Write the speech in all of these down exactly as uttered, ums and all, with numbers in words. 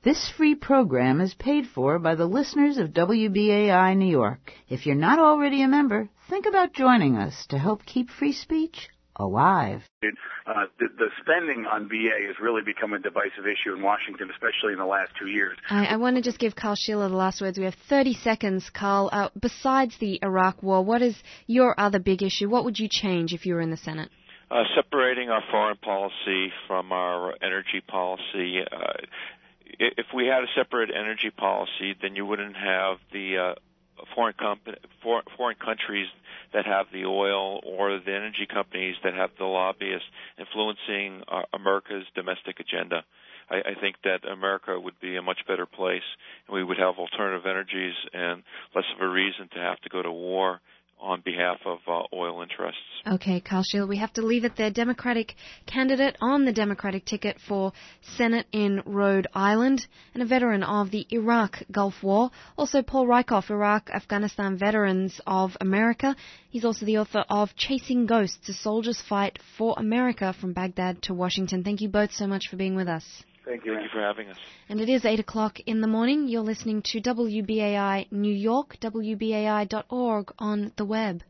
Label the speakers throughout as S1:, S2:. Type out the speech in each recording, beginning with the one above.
S1: This free program is paid for by the listeners of W B A I New York. If you're not already a member, think about joining us to help keep free speech alive.
S2: Uh, the, the spending on V A has really become a divisive issue in Washington, especially in the last two years.
S3: I, I want to just give Carl Schiller the last words. We have thirty seconds, Carl. Uh, besides the Iraq war, what is your other big issue? What would you change if you were in the Senate?
S4: Uh, separating our foreign policy from our energy policy. Uh, if we had a separate energy policy, then you wouldn't have the uh, foreign, comp- for- foreign countries that have the oil or the energy companies that have the lobbyists influencing uh, America's domestic agenda. I, I think that America would be a much better place, and we would have alternative energies and less of a reason to have to go to war on behalf of uh, oil interests.
S3: Okay, Carl Schiller, we have to leave it there. Democratic candidate on the Democratic ticket for Senate in Rhode Island and a veteran of the Iraq Gulf War. Also, Paul Rieckhoff, Iraq-Afghanistan Veterans of America. He's also the author of Chasing Ghosts, A Soldier's Fight for America from Baghdad to Washington. Thank you both so much for being with us.
S2: Thank you.
S4: Thank you for having us.
S3: And it is eight o'clock in the morning. You're listening to W B A I New York, W B A I dot org on the web.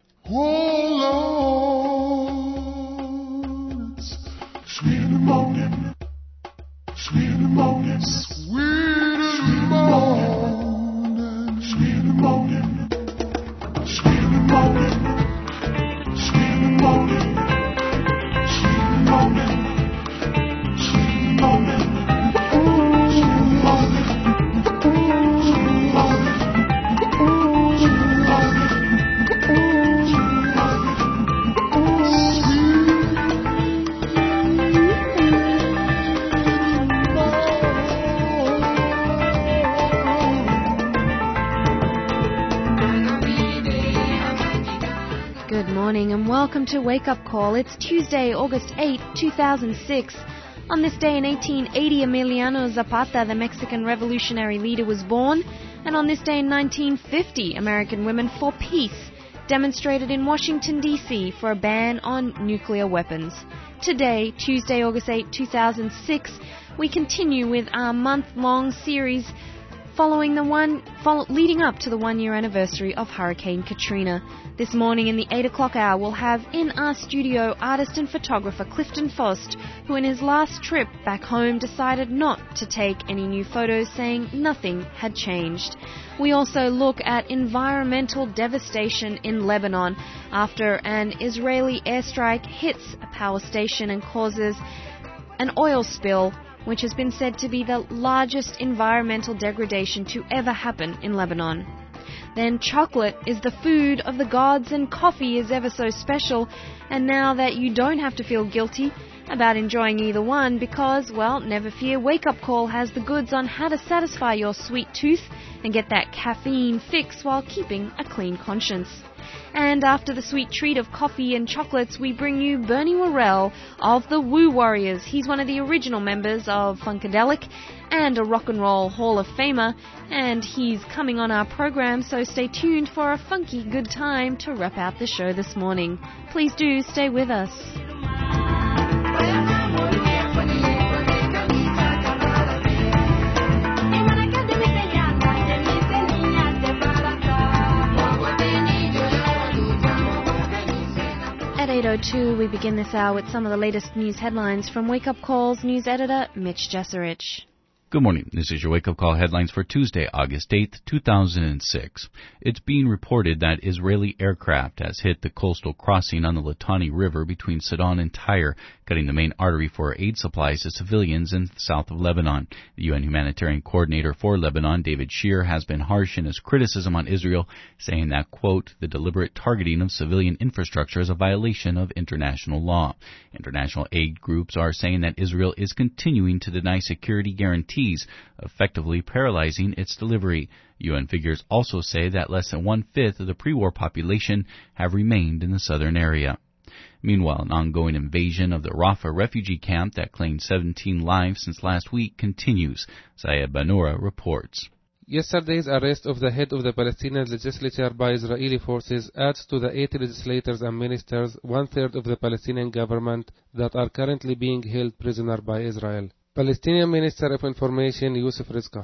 S5: Oh, Lord, it's sweet in the morning, sweet in the morning, sweet in the morning, sweet in the morning, sweet in the morning, sweet in the morning, sweet in the morning, sweet in the morning.
S3: Good morning and welcome to Wake Up Call. It's Tuesday, August eighth, two thousand six. On this day in eighteen eighty, Emiliano Zapata, the Mexican revolutionary leader, was born. And on this day in nineteen fifty, American Women for Peace demonstrated in Washington, D C for a ban on nuclear weapons. Today, Tuesday, August eighth, two thousand six, we continue with our month-long series following the one, follow, leading up to the one-year anniversary of Hurricane Katrina. This morning in the eight o'clock hour, we'll have in our studio artist and photographer Clifton Fost, who in his last trip back home decided not to take any new photos, saying nothing had changed. We also look at environmental devastation in Lebanon after an Israeli airstrike hits a power station and causes an oil spill, which has been said to be the largest environmental degradation to ever happen in Lebanon. Then chocolate is the food of the gods and coffee is ever so special, and now that you don't have to feel guilty about enjoying either one because, well, never fear, Wake Up Call has the goods on how to satisfy your sweet tooth and get that caffeine fix while keeping a clean conscience. And after the sweet treat of coffee and chocolates, we bring you Bernie Worrell of the Woo Warriors. He's one of the original members of Funkadelic and a Rock and Roll Hall of Famer, and he's coming on our program, so stay tuned for a funky good time to wrap out the show this morning. Please do stay with us. At eight oh two, we begin this hour with some of the latest news headlines from Wake Up Call's news editor, Mitch Jesserich.
S6: Good morning. This is your Wake Up Call headlines for Tuesday, August eighth, two thousand six. It's being reported that Israeli aircraft has hit the coastal crossing on the Litani River between Sidon and Tyre, cutting the main artery for aid supplies to civilians in the south of Lebanon. The U N humanitarian coordinator for Lebanon, David Shear, has been harsh in his criticism on Israel, saying that, quote, the deliberate targeting of civilian infrastructure is a violation of international law. International aid groups are saying that Israel is continuing to deny security guarantees, effectively paralyzing its delivery. U N figures also say that less than one-fifth of the pre-war population have remained in the southern area. Meanwhile, an ongoing invasion of the Rafah refugee camp that claimed seventeen lives since last week continues. Sayed Banura reports.
S7: Yesterday's arrest of the head of the Palestinian legislature by Israeli forces adds to the eighty legislators and ministers, one-third of the Palestinian government, that are currently being held prisoner by Israel. Palestinian Minister of Information Yusuf Rizqa.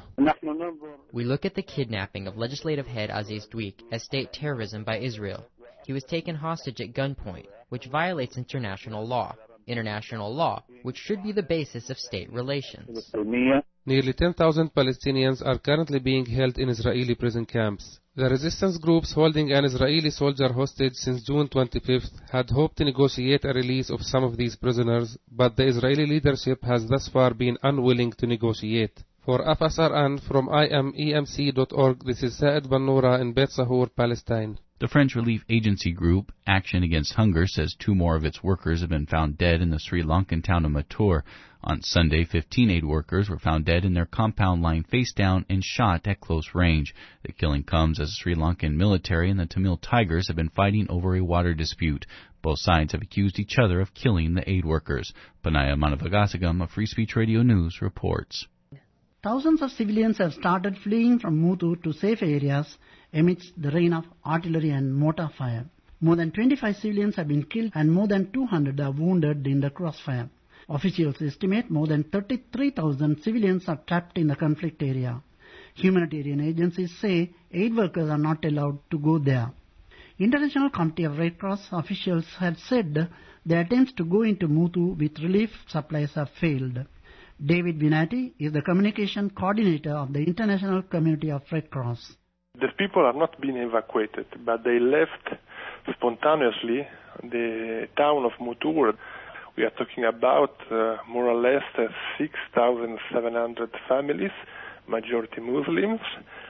S8: We look at the kidnapping of legislative head Aziz Dweik as state terrorism by Israel. He was taken hostage at gunpoint, which violates international law. International law, which should be the basis of state relations.
S7: Nearly ten thousand Palestinians are currently being held in Israeli prison camps. The resistance groups holding an Israeli soldier hostage since June twenty-fifth had hoped to negotiate a release of some of these prisoners, but the Israeli leadership has thus far been unwilling to negotiate. For F S R N from I M E M C dot org, this is Saad Bannoura in Beit Sahur, Palestine.
S6: The French relief agency group Action Against Hunger says two more of its workers have been found dead in the Sri Lankan town of Matur. On Sunday, fifteen aid workers were found dead in their compound lying face down and shot at close range. The killing comes as the Sri Lankan military and the Tamil Tigers have been fighting over a water dispute. Both sides have accused each other of killing the aid workers. Panaya Manavagasagam of Free Speech Radio News reports.
S9: Thousands of civilians have started fleeing from Muthu to safe areas amidst the rain of artillery and mortar fire. More than twenty-five civilians have been killed and more than two hundred are wounded in the crossfire. Officials estimate more than thirty-three thousand civilians are trapped in the conflict area. Humanitarian agencies say aid workers are not allowed to go there. International Committee of Red Cross officials have said their attempts to go into Muthu with relief supplies have failed. David Vinati is the communication coordinator of the International Community of Red Cross.
S10: The people are not being evacuated, but they left spontaneously the town of Mutur. We are talking about uh, more or less uh, six thousand seven hundred families, majority Muslims,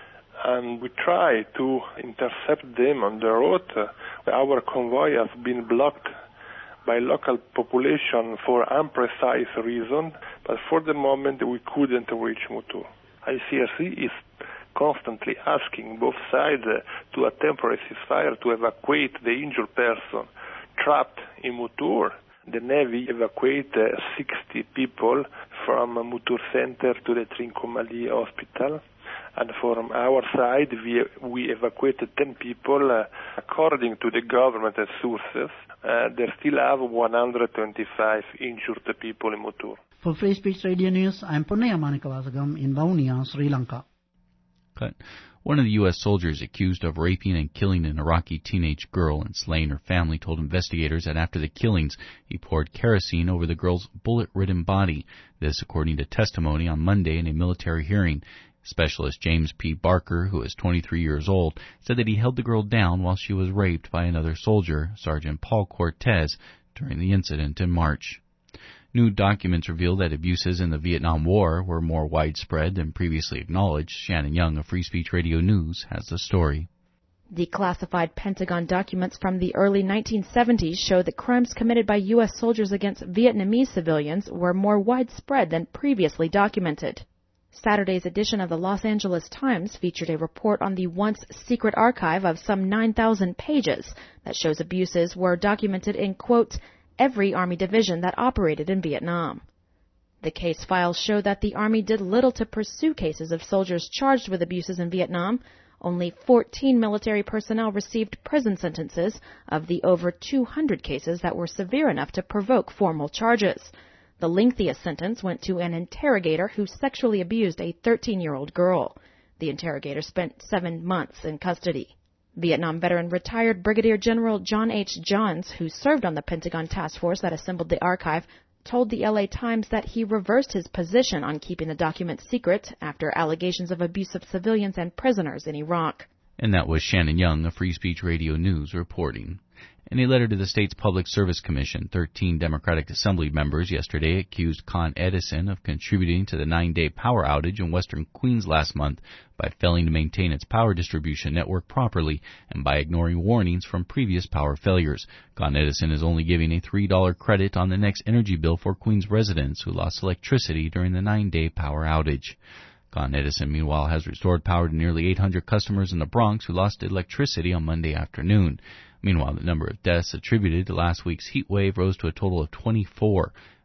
S10: and we try to intercept them on the road. Uh, our convoy has been blocked by local population for imprecise reason, but for the moment we couldn't reach Mutur. I C R C is constantly asking both sides uh, to a temporary ceasefire to evacuate the injured person trapped in Mutur. The Navy evacuated uh, sixty people from Mutur Center to the Trincomalee Hospital. And from our side, we, we evacuated ten people. Uh, according to the government sources, uh, there still have one hundred twenty-five injured people in Mutur.
S9: For Free Speech Radio News, I am Ponnaya Manikavasagam in Vaunia, Sri Lanka.
S6: Cut. One of the U S soldiers accused of raping and killing an Iraqi teenage girl and slaying her family told investigators that after the killings, he poured kerosene over the girl's bullet-ridden body. This, according to testimony on Monday in a military hearing. Specialist James P. Barker, who is twenty-three years old, said that he held the girl down while she was raped by another soldier, Sergeant Paul Cortez, during the incident in March. New documents reveal that abuses in the Vietnam War were more widespread than previously acknowledged. Shannon Young of Free Speech Radio News has the story.
S11: Declassified Pentagon documents from the early nineteen seventies show that crimes committed by U S soldiers against Vietnamese civilians were more widespread than previously documented. Saturday's edition of the Los Angeles Times featured a report on the once secret archive of some nine thousand pages that shows abuses were documented in, quote, every Army division that operated in Vietnam. The case files show that the Army did little to pursue cases of soldiers charged with abuses in Vietnam. Only fourteen military personnel received prison sentences of the over two hundred cases that were severe enough to provoke formal charges. The lengthiest sentence went to an interrogator who sexually abused a thirteen-year-old girl. The interrogator spent seven months in custody. Vietnam veteran retired Brigadier General John H. Johns, who served on the Pentagon task force that assembled the archive, told the L A Times that he reversed his position on keeping the documents secret after allegations of abuse of civilians and prisoners in Iraq.
S6: And that was Shannon Young of Free Speech Radio News reporting. In a letter to the state's Public Service Commission, thirteen Democratic Assembly members yesterday accused Con Edison of contributing to the nine-day power outage in western Queens last month by failing to maintain its power distribution network properly and by ignoring warnings from previous power failures. Con Edison is only giving a three dollars credit on the next energy bill for Queens residents who lost electricity during the nine-day power outage. Con Edison, meanwhile, has restored power to nearly eight hundred customers in the Bronx who lost electricity on Monday afternoon. Meanwhile, the number of deaths attributed to last week's heat wave rose to a total of twenty-four.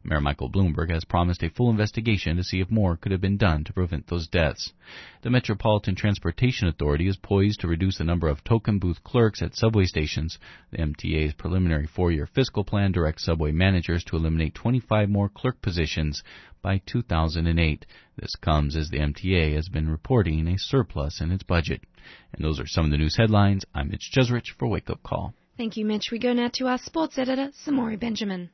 S6: Mayor Michael Bloomberg has promised a full investigation to see if more could have been done to prevent those deaths. The Metropolitan Transportation Authority is poised to reduce the number of token booth clerks at subway stations. The M T A's preliminary four-year fiscal plan directs subway managers to eliminate twenty-five more clerk positions by two thousand eight. This comes as the M T A has been reporting a surplus in its budget. And those are some of the news headlines. I'm Mitch Jeserich for Wake Up Call.
S3: Thank you, Mitch. We go now to our sports editor, Samori Benjamin.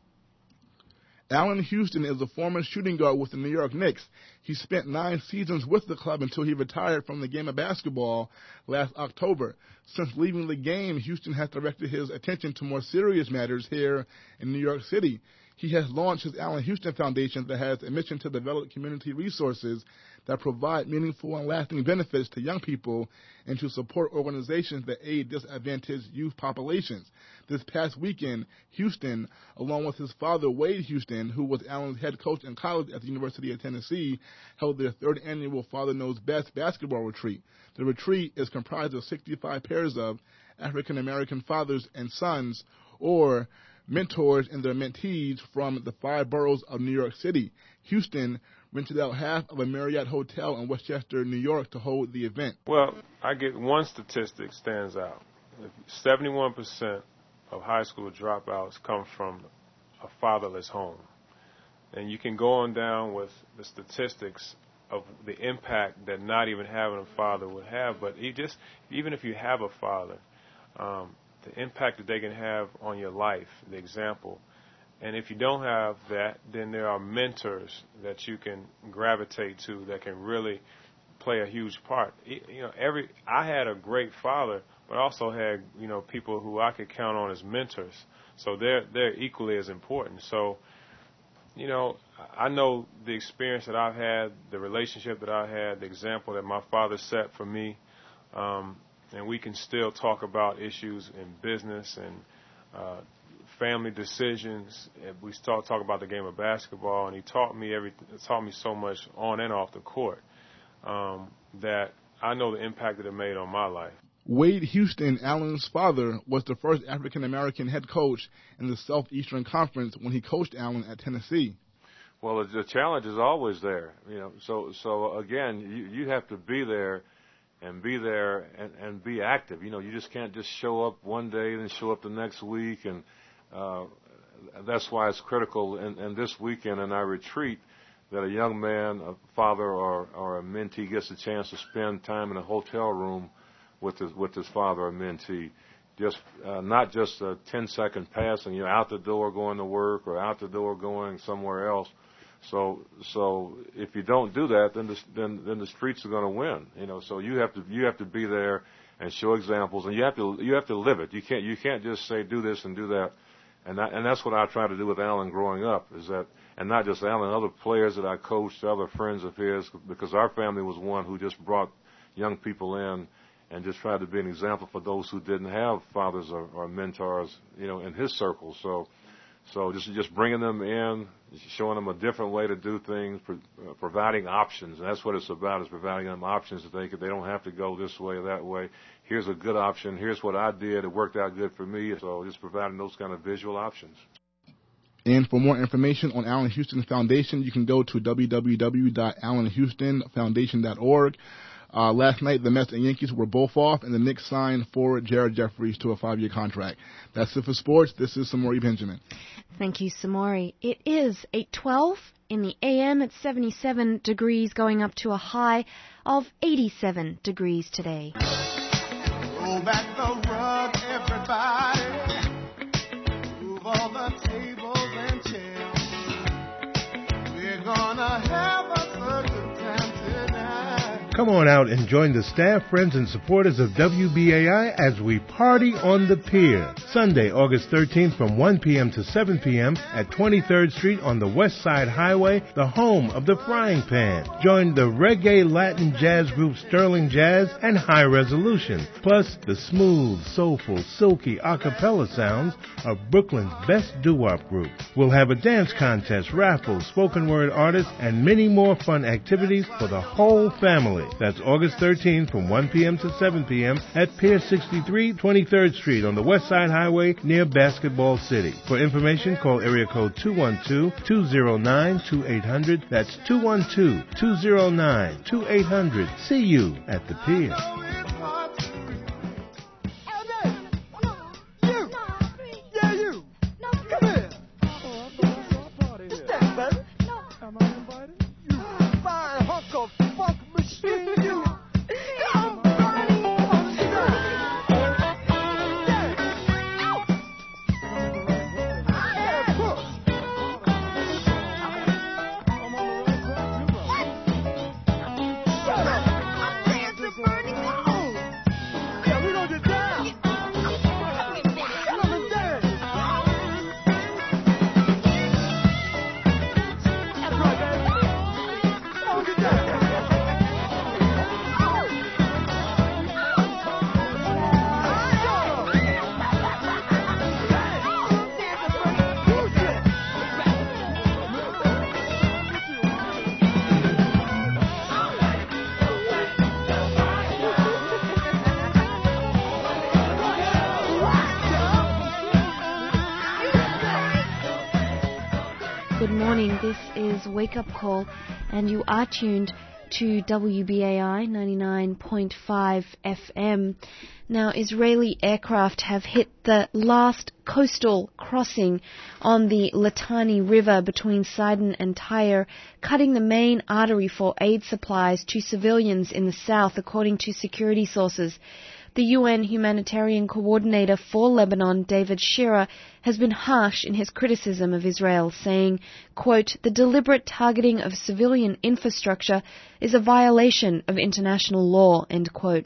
S12: Allan Houston is a former shooting guard with the New York Knicks. He spent nine seasons with the club until he retired from the game of basketball last October. Since leaving the game, Houston has directed his attention to more serious matters here in New York City. He has launched his Allan Houston Foundation that has a mission to develop community resources that provide meaningful and lasting benefits to young people and to support organizations that aid disadvantaged youth populations. This past weekend, Houston, along with his father, Wade Houston, who was Allan's head coach in college at the University of Tennessee, held their third annual Father Knows Best basketball retreat. The retreat is comprised of sixty-five pairs of African-American fathers and sons, or mentors and their mentees from the five boroughs of New York City. Houston rented out half of a Marriott hotel in Westchester, New York to hold the event.
S13: Well, I get one statistic stands out. seventy-one percent of high school dropouts come from a fatherless home. And you can go on down with the statistics of the impact that not even having a father would have. But you just, even if you have a father, um, the impact that they can have on your life, the example. And if you don't have that, then there are mentors that you can gravitate to that can really play a huge part. You know, every I had a great father, but also had, you know, people who I could count on as mentors. So they're they're equally as important. So, you know, I know the experience that I've had, the relationship that I had, the example that my father set for me. Um, And we can still talk about issues in business and uh, family decisions. We start talk about the game of basketball, and he taught me every taught me so much on and off the court um, that I know the impact that it made on my life.
S12: Wade Houston, Allan's father, was the first African-American head coach in the Southeastern Conference when he coached Allan at Tennessee.
S14: Well, the challenge is always there, you know. So, so again, you, you have to be there. And be there and, and be active. You know, you just can't just show up one day and then show up the next week. And uh, that's why it's critical in, in this weekend in our retreat that a young man, a father or, or a mentee gets a chance to spend time in a hotel room with his, with his father or mentee. Just uh, not just a ten-second passing, you know, out the door going to work or out the door going somewhere else. So, so if you don't do that, then the, then then the streets are going to win. You know, so you have to you have to be there and show examples, and you have to you have to live it. You can't you can't just say do this and do that, and that, and that's what I try to do with Allan growing up. Is that, and not just Allan, other players that I coached, other friends of his, because our family was one who just brought young people in and just tried to be an example for those who didn't have fathers or, or mentors, you know, in his circle. So. So just just bringing them in, showing them a different way to do things, pro, uh, providing options. And that's what it's about, is providing them options that they could, they don't have to go this way or that way. Here's a good option. Here's what I did. It worked out good for me. So just providing those kind of visual options.
S12: And for more information on Allan Houston Foundation, you can go to w w w dot allan houston foundation dot org. Uh, last night, the Mets and Yankees were both off, and the Knicks signed forward Jared Jeffries to a five-year contract. That's it for sports. This is Samori Benjamin.
S3: Thank you, Samori. It is eight twelve in the A M at seventy-seven degrees, going up to a high of eighty-seven degrees today.
S5: Roll back the rug, everybody. Move all the tables and chairs. We're gonna have us a good time tonight.
S15: Come on out and join the staff, friends, and supporters of W B A I as we party on the pier. Sunday, August thirteenth from one p.m. to seven p.m. at twenty-third Street on the West Side Highway, the home of the Frying Pan. Join the reggae Latin jazz group Sterling Jazz and High Resolution, plus the smooth, soulful, silky a cappella sounds of Brooklyn's best doo-wop group. We'll have a dance contest, raffles, spoken word artists, and many more fun activities for the whole family. Sunday. That's August thirteenth from one p.m. to seven p.m. at Pier sixty-three, twenty-third Street on the West Side Highway near Basketball City. For information, call area code two one two, two zero nine, two eight hundred. That's two one two, two zero nine, two eight hundred. See you at the pier.
S3: This is Wake Up Call, and you are tuned to W B A I ninety-nine point five F M. Now, Israeli aircraft have hit the last coastal crossing on the Litani River between Sidon and Tyre, cutting the main artery for aid supplies to civilians in the south, according to security sources. The U N humanitarian coordinator for Lebanon, David Shearer, has been harsh in his criticism of Israel, saying, quote, "The deliberate targeting of civilian infrastructure is a violation of international law," end quote.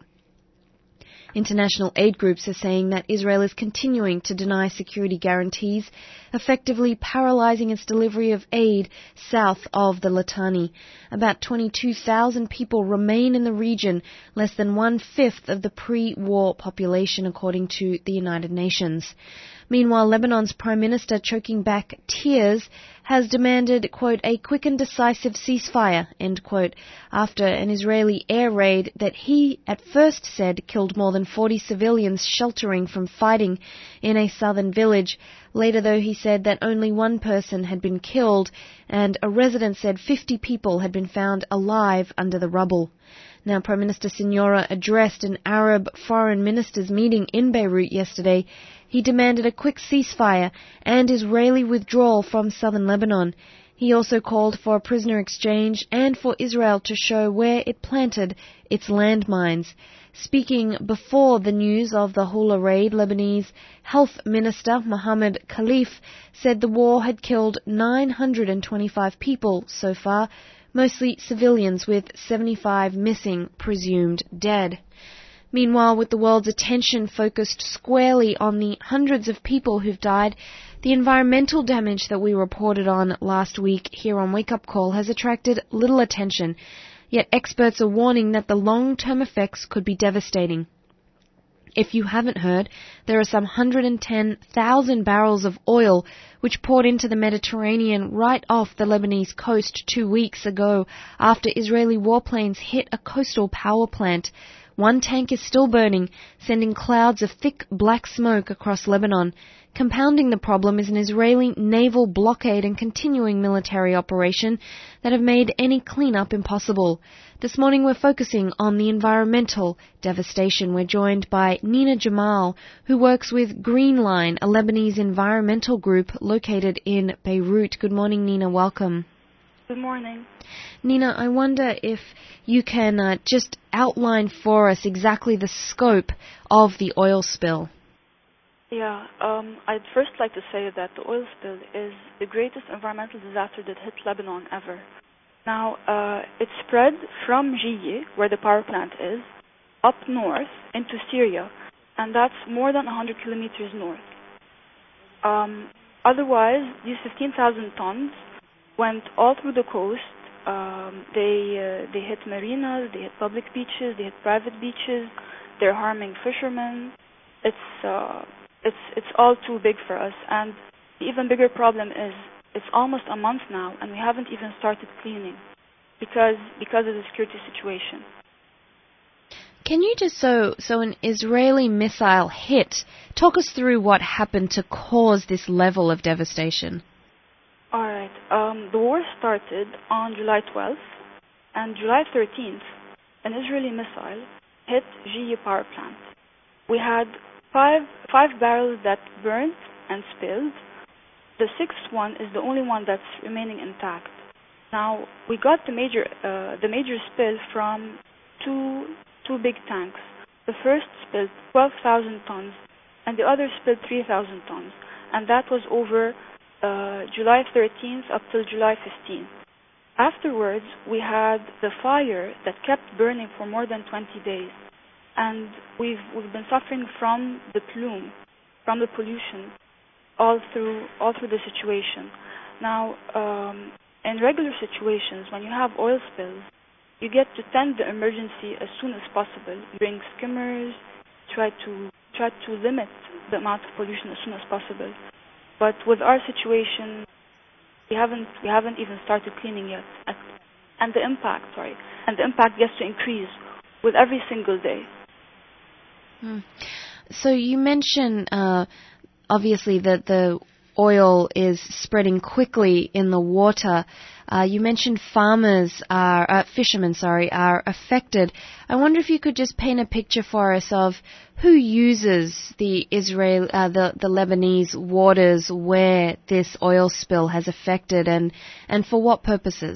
S3: International aid groups are saying that Israel is continuing to deny security guarantees, effectively paralyzing its delivery of aid south of the Litani. About twenty-two thousand people remain in the region, less than one-fifth of the pre-war population, according to the United Nations. Meanwhile, Lebanon's Prime Minister, choking back tears, has demanded, quote, "a quick and decisive ceasefire," end quote, after an Israeli air raid that he at first said killed more than forty civilians sheltering from fighting in a southern village. Later, though, he said that only one person had been killed, and a resident said fifty people had been found alive under the rubble. Now, Prime Minister Signora addressed an Arab foreign ministers meeting in Beirut yesterday. He demanded a quick ceasefire and Israeli withdrawal from southern Lebanon. He also called for a prisoner exchange and for Israel to show where it planted its landmines. Speaking before the news of the Hula raid, Lebanese Health Minister Mohammed Khalif said the war had killed nine hundred twenty-five people so far, mostly civilians, with seventy-five missing, presumed dead. Meanwhile, with the world's attention focused squarely on the hundreds of people who've died, the environmental damage that we reported on last week here on Wake Up Call has attracted little attention, yet experts are warning that the long-term effects could be devastating. If you haven't heard, there are some one hundred ten thousand barrels of oil which poured into the Mediterranean right off the Lebanese coast two weeks ago after Israeli warplanes hit a coastal power plant. One tank is still burning, sending clouds of thick black smoke across Lebanon. Compounding the problem is an Israeli naval blockade and continuing military operation that have made any cleanup impossible. This morning we're focusing on the environmental devastation. We're joined by Nina Jamal, who works with Green Line, a Lebanese environmental group located in Beirut. Good morning, Nina. Welcome.
S16: Good morning.
S3: Nina, I wonder if you can uh, just outline for us exactly the scope of the oil spill.
S16: Yeah, um, I'd first like to say that the oil spill is the greatest environmental disaster that hit Lebanon ever. Now, uh, it spread from Jiyeh, where the power plant is, up north into Syria, and that's more than one hundred kilometers north. Um, otherwise, these fifteen thousand tons went all through the coast. Um, they uh, they hit marinas, they hit public beaches, they hit private beaches. They're harming fishermen. It's uh, it's it's all too big for us. And the even bigger problem is it's almost a month now, and we haven't even started cleaning because because of the security situation.
S3: Can you just, so so an Israeli missile hit, talk us through what happened to cause this level of devastation?
S16: All right. Um, the war started on July twelfth, and July thirteenth, an Israeli missile hit G E power plant. We had five five barrels that burned and spilled. The sixth one is the only one that's remaining intact. Now, we got the major uh, the major spill from two two big tanks. The first spilled twelve thousand tons, and the other spilled three thousand tons, and that was over uh, July thirteenth up till July fifteenth. Afterwards, we had the fire that kept burning for more than twenty days, and we've we've been suffering from the plume, from the pollution, all through all through the situation. Now, um, in regular situations, when you have oil spills, you get to tend the emergency as soon as possible. You bring skimmers, try to try to limit the amount of pollution as soon as possible. But with our situation, we haven't we haven't even started cleaning yet, and the impact, sorry, and the impact gets to increase with every single day.
S3: Hmm. So you mentioned uh, obviously that the oil is spreading quickly in the water. Uh, you mentioned farmers are, uh, fishermen, sorry, are affected. I wonder if you could just paint a picture for us of who uses the Israel, uh, the the Lebanese waters where this oil spill has affected, and and for what purposes?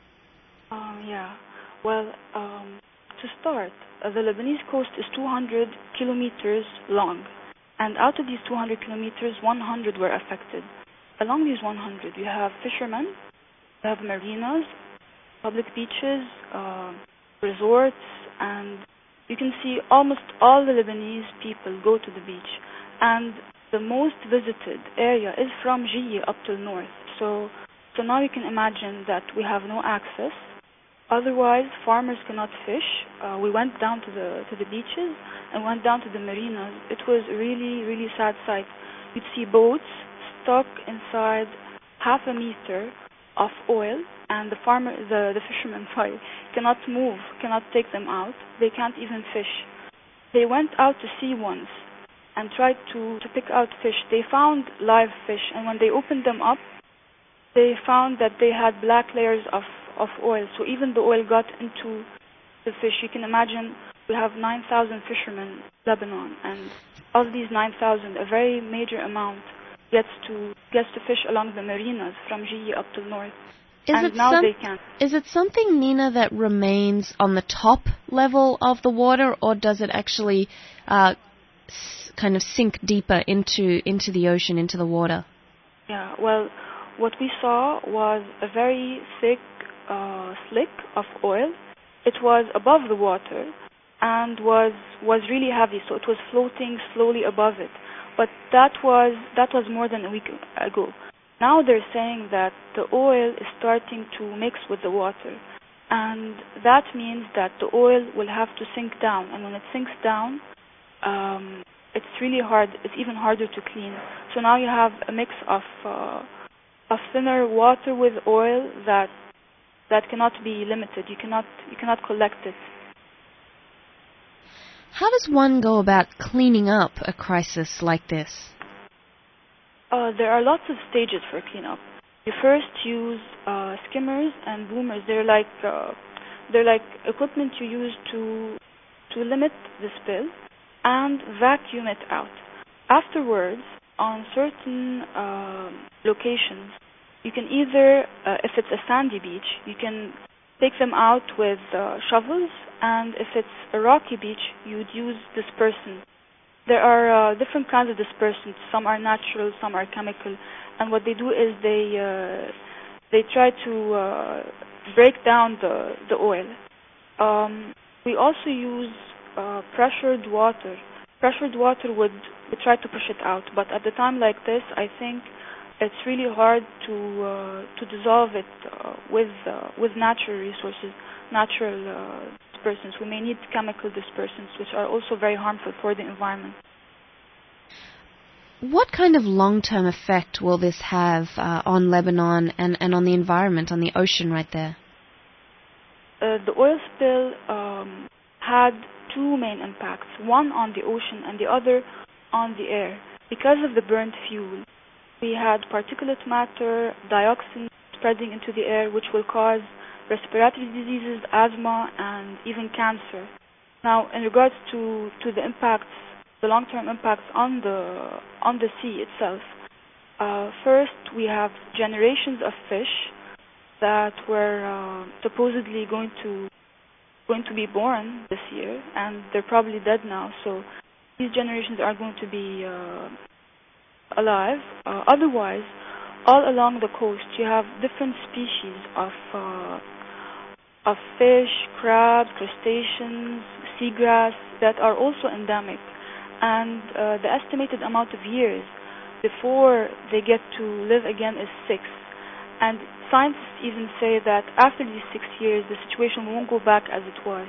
S16: Um, yeah. Well, um, to start, uh, the Lebanese coast is two hundred kilometers long. And out of these two hundred kilometers, one hundred were affected. Along these one hundred, you have fishermen, you have marinas, public beaches, uh, resorts, and you can see almost all the Lebanese people go to the beach. And the most visited area is from Jiyeh up till north. So, so now you can imagine that we have no access. Otherwise, farmers cannot fish. Uh, we went down to the to the beaches and went down to the marinas. It was a really, really sad sight. You'd see boats stuck inside half a meter of oil, and the farmer, the, the fishermen, sorry, cannot move, cannot take them out. They can't even fish. They went out to sea once and tried to, to pick out fish. They found live fish, and when they opened them up, they found that they had black layers of of oil, so even the oil got into the fish. You can imagine we have nine thousand fishermen in Lebanon, and of these nine thousand, a very major amount gets to gets to fish along the marinas from Jiyeh up to north.
S3: Is
S16: and
S3: it
S16: now
S3: some,
S16: they can.
S3: Is it something, Nina, that remains on the top level of the water, or does it actually uh, s- kind of sink deeper into into the ocean, into the water?
S16: Yeah, well, what we saw was a very thick Uh, slick of oil. It was above the water and was was really heavy, so it was floating slowly above it. But that was that was more than a week ago. Now they're saying that the oil is starting to mix with the water, and that means that the oil will have to sink down. And when it sinks down, um, it's really hard. It's even harder to clean. So now you have a mix of uh, of thinner water with oil that. that cannot be limited. You cannot you cannot collect it.
S3: How does one go about cleaning up a crisis like this?
S16: Uh, there are lots of stages for cleanup. You first use uh, skimmers and boomers. They're like uh, they're like equipment you use to to limit the spill and vacuum it out. Afterwards, on certain uh, locations, you can either, uh, if it's a sandy beach, you can take them out with uh, shovels, and if it's a rocky beach, you'd use dispersant. There are uh, different kinds of dispersants. Some are natural, some are chemical, and what they do is they uh, they try to uh, break down the the oil. Um, we also use uh, pressured water. Pressured water would, would try to push it out, but at a time like this, I think it's really hard to uh, to dissolve it uh, with uh, with natural resources, natural uh, dispersants. We may need chemical dispersants, which are also very harmful for the environment.
S3: What kind of long-term effect will this have uh, on Lebanon and, and on the environment, on the ocean right there?
S16: Uh, the oil spill um, had two main impacts, one on the ocean and the other on the air. Because of the burnt fuel, we had particulate matter, dioxin spreading into the air, which will cause respiratory diseases, asthma, and even cancer. Now, in regards to, to the impacts, the long-term impacts on the on the sea itself, uh, first we have generations of fish that were uh, supposedly going to going to be born this year, and they're probably dead now. So these generations are going to be uh, alive. Uh, otherwise, all along the coast, you have different species of uh, of fish, crabs, crustaceans, seagrass that are also endemic, and uh, the estimated amount of years before they get to live again is six. And scientists even say that after these six years, the situation won't go back as it was.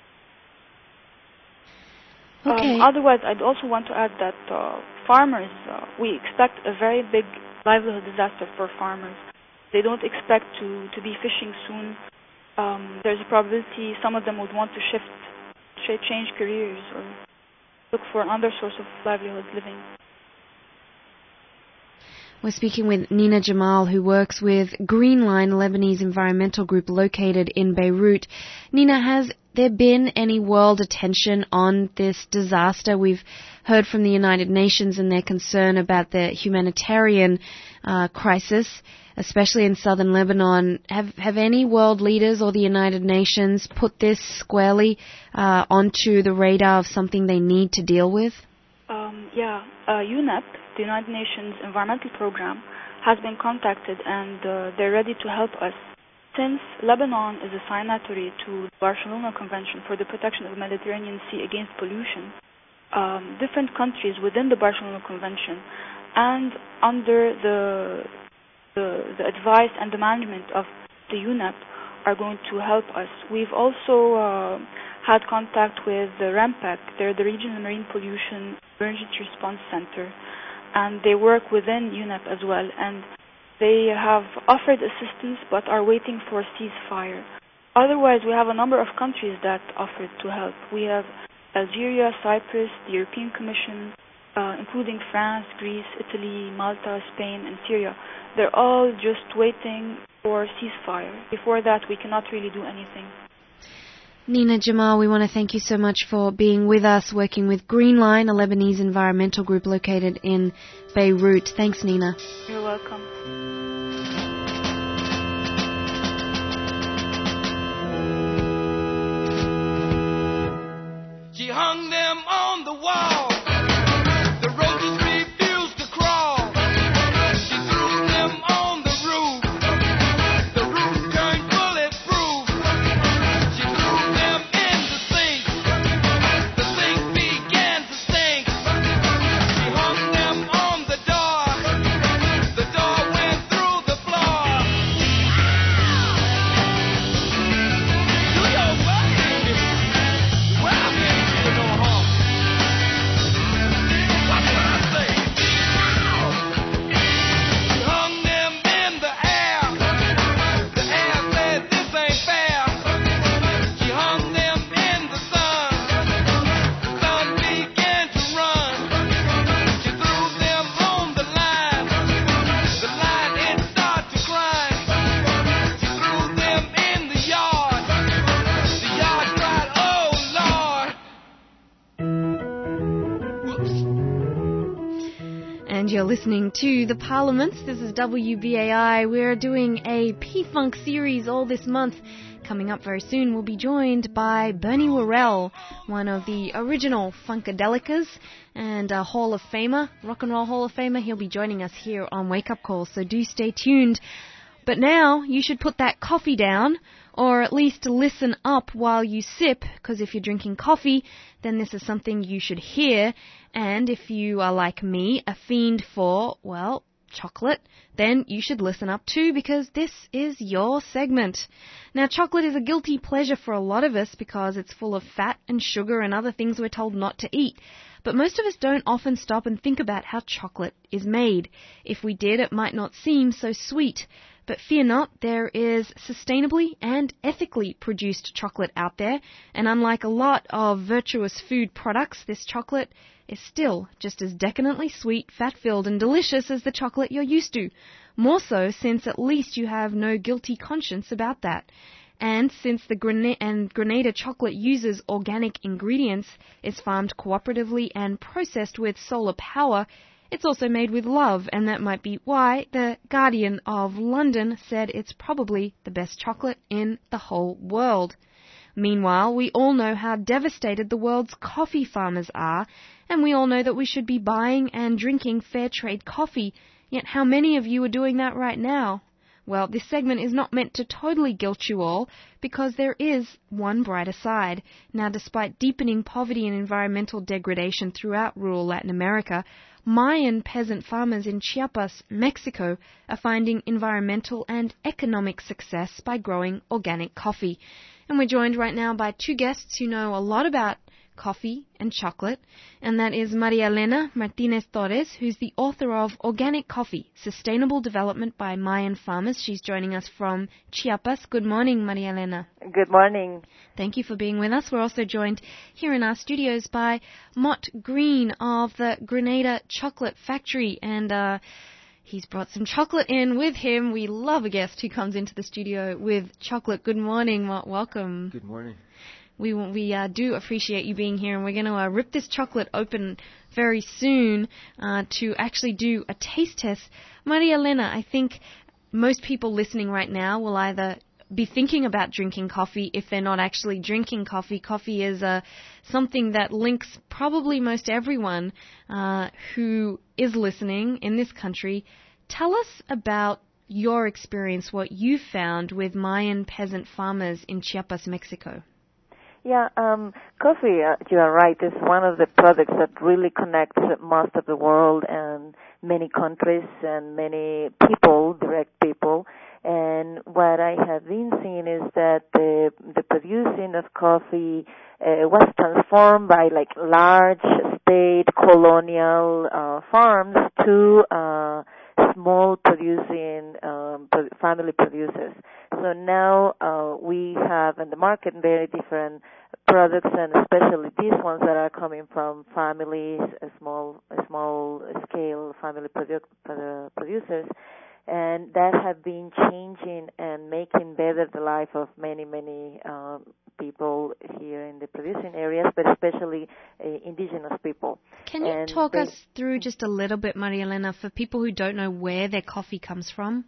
S3: Okay.
S16: Um, otherwise, I'd also want to add that uh, farmers, uh, we expect a very big livelihood disaster for farmers. They don't expect to, to be fishing soon. Um, there's a probability some of them would want to shift, change careers, or look for another source of livelihood living.
S3: We're speaking with Nina Jamal, who works with Green Line, a Lebanese environmental group located in Beirut. Nina, has there been any world attention on this disaster? We've heard from the United Nations and their concern about the humanitarian uh, crisis, especially in southern Lebanon. Have have any world leaders or the United Nations put this squarely uh, onto the radar of something they need to deal with?
S16: Um, yeah, uh, U N E P, the United Nations Environmental Program, has been contacted, and uh, they're ready to help us. Since Lebanon is a signatory to the Barcelona Convention for the Protection of the Mediterranean Sea Against Pollution, um, different countries within the Barcelona Convention and under the, the the advice and the management of the U N E P are going to help us. We've also uh, had contact with the REMPEC. They're the Regional Marine Pollution Emergency Response Center, and they work within U N E P as well, and they have offered assistance but are waiting for a ceasefire. Otherwise, we have a number of countries that offered to help. We have Algeria, Cyprus, the European Commission, uh, including France, Greece, Italy, Malta, Spain, and Syria. They're all just waiting for a ceasefire. Before that, we cannot really do anything.
S3: Nina Jamal, we want to thank you so much for being with us, working with Green Line, a Lebanese environmental group located in Beirut. Thanks, Nina.
S16: You're welcome.
S5: She hung them on the wall. The roaches refused to crawl. She threw them on the roof. The roof turned bulletproof. She threw them in the sink. The sink began to stink. She hung them on the door. The door went through the floor. Do your baby. Well, no harm. What did I say? She hung them in the air. The air said this ain't fair. She hung them in the sun. The sun began to run. She threw them on the line. The line it started to grind. She threw them in the yard. The yard cried, oh Lord.
S3: And you're listening to The Parliaments. This is W B A I. We're doing a P-Funk series all this month. Coming up very soon, we'll be joined by Bernie Worrell, one of the original Funkadelicas and a Hall of Famer, Rock and Roll Hall of Famer. He'll be joining us here on Wake Up Call, so do stay tuned. But now, you should put that coffee down, or at least listen up while you sip, because if you're drinking coffee, then this is something you should hear. And if you are like me, a fiend for, well, chocolate, then you should listen up too, because this is your segment. Now, chocolate is a guilty pleasure for a lot of us because it's full of fat and sugar and other things we're told not to eat. But most of us don't often stop and think about how chocolate is made. If we did, it might not seem so sweet. But fear not, there is sustainably and ethically produced chocolate out there, and unlike a lot of virtuous food products, this chocolate is still just as decadently sweet, fat-filled, and delicious as the chocolate you're used to. More so, since at least you have no guilty conscience about that. And since the Grenada, and Grenada chocolate uses organic ingredients, is farmed cooperatively and processed with solar power, it's also made with love, and that might be why the Guardian of London said it's probably the best chocolate in the whole world. Meanwhile, we all know how devastated the world's coffee farmers are, and we all know that we should be buying and drinking fair trade coffee, yet how many of you are doing that right now? Well, this segment is not meant to totally guilt you all, because there is one brighter side. Now, despite deepening poverty and environmental degradation throughout rural Latin America, Mayan peasant farmers in Chiapas, Mexico, are finding environmental and economic success by growing organic coffee. And we're joined right now by two guests who know a lot about coffee and chocolate, and that is Maria Elena Martinez Torres, who's the author of Organic Coffee, Sustainable Development by Mayan Farmers. She's joining us from Chiapas. Good morning, Maria Elena.
S17: Good morning.
S3: Thank you for being with us. We're also joined here in our studios by Mott Green of the Grenada Chocolate Factory, and uh, he's brought some chocolate in with him. We love a guest who comes into the studio with chocolate. Good morning, Mott. Welcome.
S18: Good morning.
S3: We we uh, do appreciate you being here, and we're going to uh, rip this chocolate open very soon uh, to actually do a taste test. Maria Elena, I think most people listening right now will either be thinking about drinking coffee if they're not actually drinking coffee. Coffee is uh, something that links probably most everyone uh, who is listening in this country. Tell us about your experience, what you found with Mayan peasant farmers in Chiapas, Mexico.
S17: Yeah, um, coffee, uh, you are right, is one of the products that really connects most of the world and many countries and many people, direct people. And what I have been seeing is that the, the producing of coffee uh, was transformed by like large state colonial uh, farms to uh, small producing um, family producers. So now uh, we have in the market very different products, and especially these ones that are coming from families, a small, a small scale family produ- produ- producers, and that have been changing and making better the life of many, many um, people here in the producing areas, but especially uh, indigenous people.
S3: Can you
S17: and
S3: talk
S17: they,
S3: us through just a little bit, Maria Elena, for people who don't know where their coffee comes from?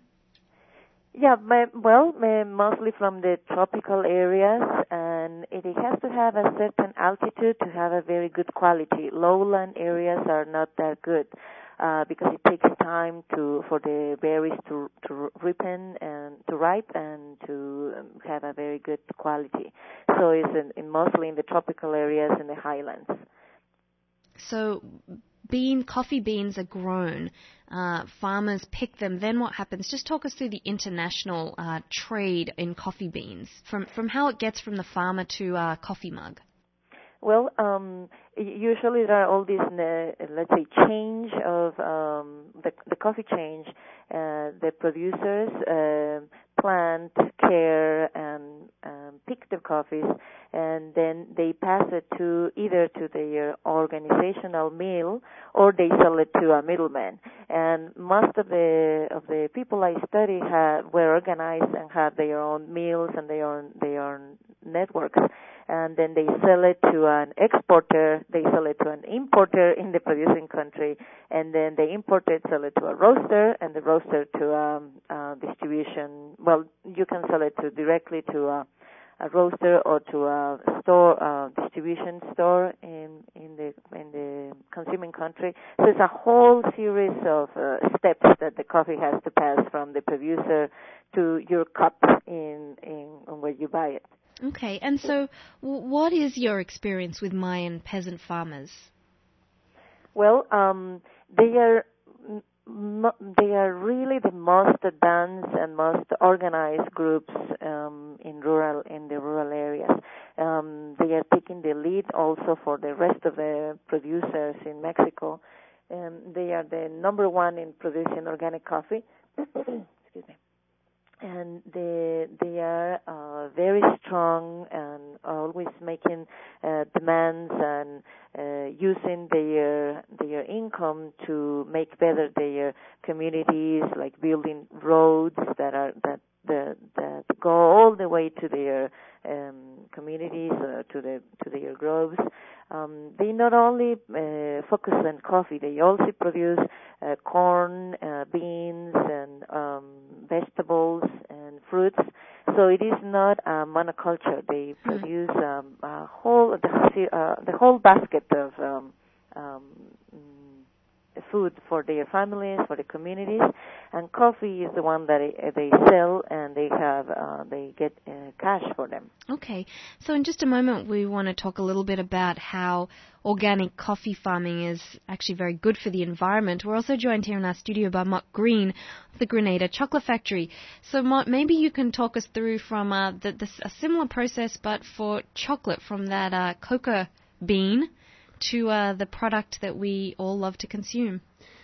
S17: Yeah, my, well, mostly from the tropical areas, and it has to have a certain altitude to have a very good quality. Lowland areas are not that good uh, because it takes time to for the berries to to ripen and to ripe and to um, have a very good quality. So it's in, in mostly in the tropical areas in the highlands.
S3: So bean, coffee beans are grown. Uh, farmers pick them. Then what happens? Just talk us through the international uh, trade in coffee beans, from from how it gets from the farmer to a coffee mug.
S17: Well, um, usually there are all these, uh, let's say, change of um, the, the coffee change. Uh, the producers uh, plant, care, and um, pick their coffees, and then they pass it to either to their organizational mill or they sell it to a middleman. And most of the of the people I study have, were organized and had their own mills and their own their own networks. And then they sell it to an exporter, they sell it to an importer in the producing country, and then the importer sell it to a roaster, and the roaster to um, uh, distribution. Well, you can sell it to directly to a, a roaster or to a store, uh, distribution store in in the in the consuming country. So it's a whole series of uh, steps that the coffee has to pass from the producer to your cup in in where you buy it.
S3: Okay, and so w- what is your experience with Mayan peasant farmers?
S17: Well, um, they are m- they are really the most advanced and most organized groups um, in rural in the rural areas. Um, they they are taking the lead also for the rest of the producers in Mexico. Um, they are the number one in producing organic coffee. Excuse me. And they they are uh, very strong and always making uh, demands and uh, using their their income to make better their communities, like building roads that are that that, that go all the way to their um, communities, uh, to the to their groves. Um, they not only uh, focus on coffee, they also produce uh, corn, uh, beans, and um, vegetables and fruits. So it is not a monoculture. They produce um, a whole the, uh, the whole basket of um, um, food for their families, for the communities, and coffee is the one that they sell and they have uh, they get uh, cash for them.
S3: Okay, so in just a moment we want to talk a little bit about how organic coffee farming is actually very good for the environment. We're also joined here in our studio by Mott Green of the Grenada Chocolate Factory. So Mott, maybe you can talk us through from uh, the, the, a similar process but for chocolate from that uh, cocoa bean to uh, the product that we all love to consume.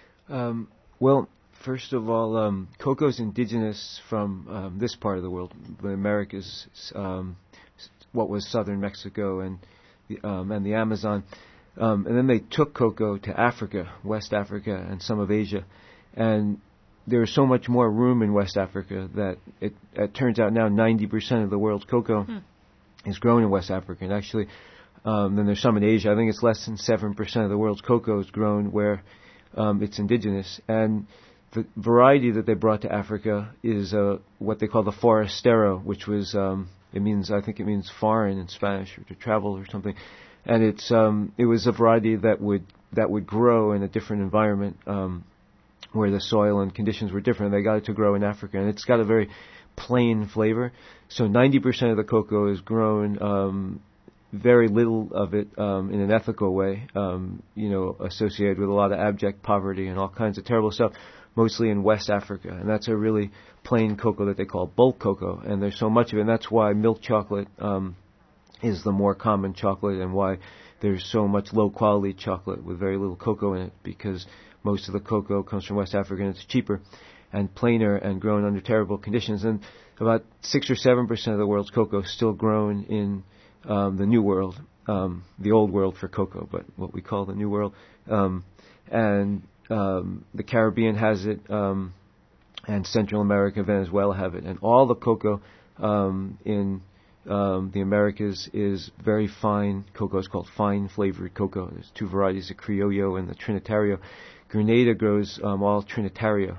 S18: Um, well, first of all, um, cocoa is indigenous from um, this part of the world, the Americas, um, what was southern Mexico and the, um, and the Amazon. Um, and then they took cocoa to Africa, West Africa, and some of Asia. And there is so much more room in West Africa that it, it turns out now ninety percent of the world's cocoa hmm. is grown in West Africa. And actually, um, then there's some in Asia. I think it's less than seven percent of the world's cocoa is grown where um, it's indigenous. And the variety that they brought to Africa is uh, what they call the forastero, which was, um, it means, I think it means foreign in Spanish, or to travel or something. And it's um, it was a variety that would that would grow in a different environment um, where the soil and conditions were different. They got it to grow in Africa, and it's got a very plain flavor. So ninety percent of the cocoa is grown, um, very little of it um, in an ethical way, um, you know, associated with a lot of abject poverty and all kinds of terrible stuff, mostly in West Africa. And that's a really plain cocoa that they call bulk cocoa, and there's so much of it, and that's why milk chocolate um, is the more common chocolate, and why there's so much low-quality chocolate with very little cocoa in it, because most of the cocoa comes from West Africa, and it's cheaper and plainer and grown under terrible conditions. And about six or seven percent of the world's cocoa is still grown in um, the New World, um, the Old World for cocoa, but what we call the New World. Um, and um, the Caribbean has it, um, and Central America, Venezuela have it, and all the cocoa um, in Um, the Americas is very fine cocoa. It's called fine flavored cocoa. There's two varieties, the Criollo and the Trinitario. Grenada grows um, all Trinitario.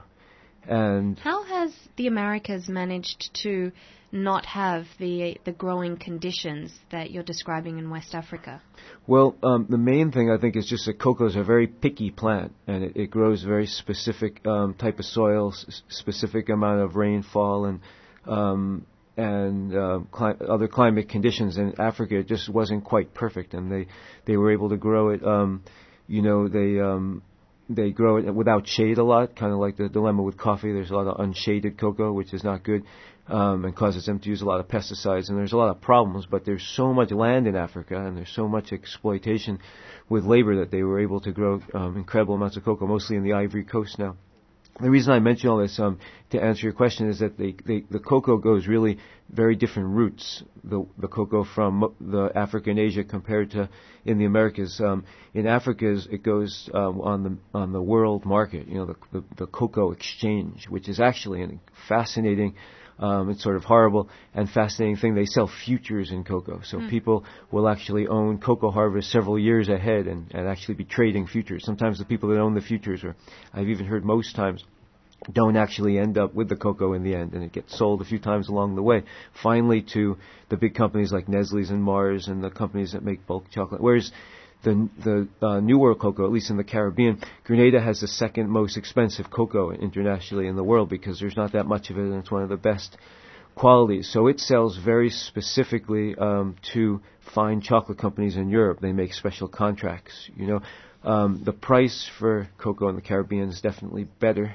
S18: And
S3: how has the Americas managed to not have the the growing conditions that you're describing in West Africa?
S18: Well, um, the main thing I think is just that cocoa is a very picky plant, and it, it grows very specific um, type of soil, s- specific amount of rainfall, and um, and uh, cli- other climate conditions. In Africa, it just wasn't quite perfect, and they, they were able to grow it. Um, you know, they um, they grow it without shade a lot, kind of like the dilemma with coffee. There's a lot of unshaded cocoa, which is not good, um, and causes them to use a lot of pesticides. And there's a lot of problems, but there's so much land in Africa, and there's so much exploitation with labor that they were able to grow um, incredible amounts of cocoa, mostly in the Ivory Coast now. The reason I mention all this, um, to answer your question, is that they, they, the cocoa goes really very different routes, the, the cocoa from the Africa and Asia compared to in the Americas. Um, in Africa, it goes um, on the on the world market, you know, the, the, the cocoa exchange, which is actually a fascinating, um, it's sort of horrible and fascinating thing. They sell futures in cocoa, so mm. people will actually own cocoa harvest several years ahead and, and actually be trading futures. Sometimes the people that own the futures, or I've even heard most times, don't actually end up with the cocoa in the end, and it gets sold a few times along the way, finally to the big companies like Nestle's and Mars and the companies that make bulk chocolate. Whereas the the uh, New World cocoa, at least in the Caribbean, Grenada has the second most expensive cocoa internationally in the world because there's not that much of it, and it's one of the best qualities. So it sells very specifically um, to fine chocolate companies in Europe. They make special contracts. You know, um, the price for cocoa in the Caribbean is definitely better.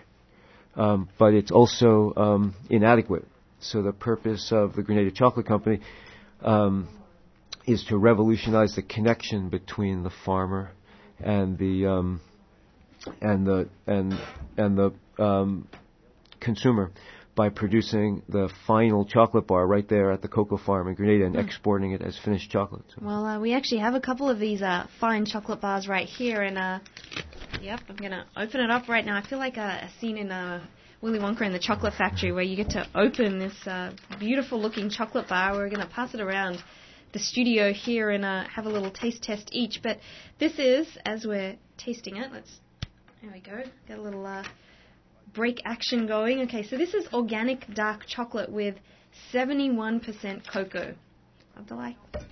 S18: Um, but it's also um, inadequate. So the purpose of the Grenada Chocolate Company um, is to revolutionize the connection between the farmer and the um, and the and and the um, consumer by producing the final chocolate bar right there at the cocoa farm in Grenada and mm. exporting it as finished chocolate. So.
S3: Well, uh, we actually have a couple of these uh, fine chocolate bars right here, and uh, yep, I'm going to open it up right now. I feel like a, a scene in uh, Willy Wonka in the Chocolate Factory where you get to open this uh, beautiful-looking chocolate bar. We're going to pass it around the studio here and uh, have a little taste test each. But this is, as we're tasting it, let's, there we go, get a little... Uh, break action going. Okay, so this is organic dark chocolate with seventy-one percent cocoa. Abdullah,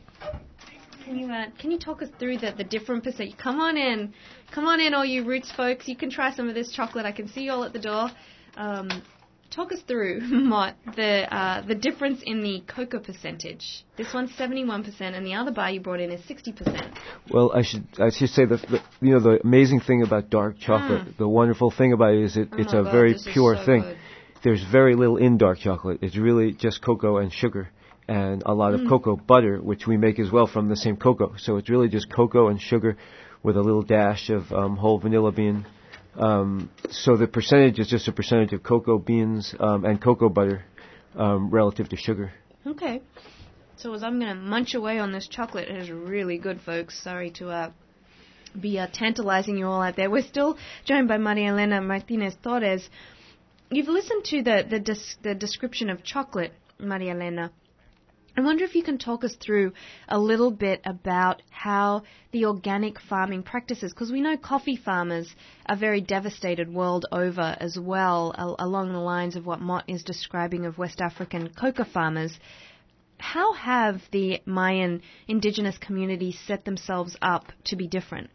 S3: can you uh, can you talk us through the, the different percent? Come on in, come on in, all you Roots folks. You can try some of this chocolate. I can see you all at the door. Um, talk us through, Mott, the uh, the difference in the cocoa percentage. This one's seventy-one percent, and the other bar you brought in is sixty percent.
S18: Well, I should I should say that the, you know the amazing thing about dark chocolate, mm. the wonderful thing about it is it,
S3: oh
S18: it's a
S3: God,
S18: very pure
S3: so
S18: thing.
S3: Good.
S18: There's very little in dark chocolate. It's really just cocoa and sugar, and a lot of
S3: mm.
S18: cocoa butter, which we make as well from the same cocoa. So it's really just cocoa and sugar with a little dash of um, whole vanilla bean. Um, so the percentage is just a percentage of cocoa beans um, and cocoa butter um, relative to sugar.
S3: Okay. So as I'm going to munch away on this chocolate, it is really good, folks. Sorry to uh, be uh, tantalizing you all out there. We're still joined by Maria Elena Martinez Torres. You've listened to the the, des- the description of chocolate, Maria Elena. I wonder if you can talk us through a little bit about how the organic farming practices, because we know coffee farmers are very devastated world over as well, al- along the lines of what Mott is describing of West African cocoa farmers. How have the Mayan indigenous communities set themselves up to be different?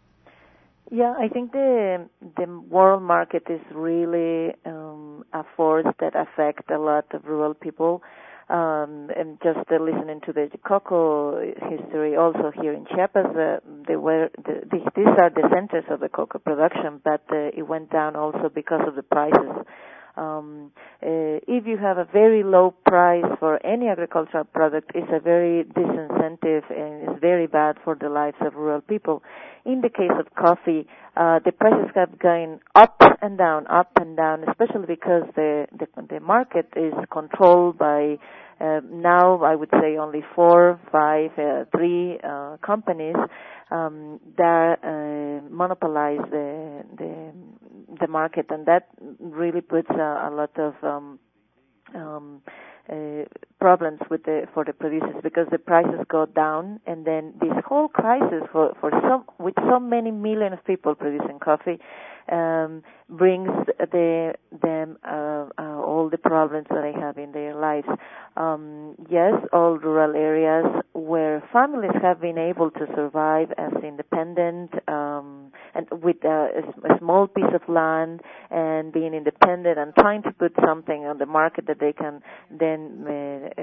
S17: Yeah, I think the the world market is really um, a force that affects a lot of rural people. Um, and just uh, listening to the cocoa history, also here in Chiapas, uh, they were the, the, these are the centers of the cocoa production, but uh, it went down also because of the prices. Um, uh, if you have a very low price for any agricultural product, it's a very disincentive and it's very bad for the lives of rural people. In the case of coffee, uh, the prices have gone up and down, up and down, especially because the the, the market is controlled by uh, now I would say only four, five, uh, three uh, companies um, that uh, monopolize the the the market, and that really puts a, a lot of um, um, uh, problems with the for the producers because the prices go down, and then this whole crisis for for some with so many millions of people producing coffee um, brings the them uh, uh, all the problems that they have in their lives. Um, yes, all rural areas where families have been able to survive as independent um, and with a, a small piece of land and being independent and trying to put something on the market that they can then uh,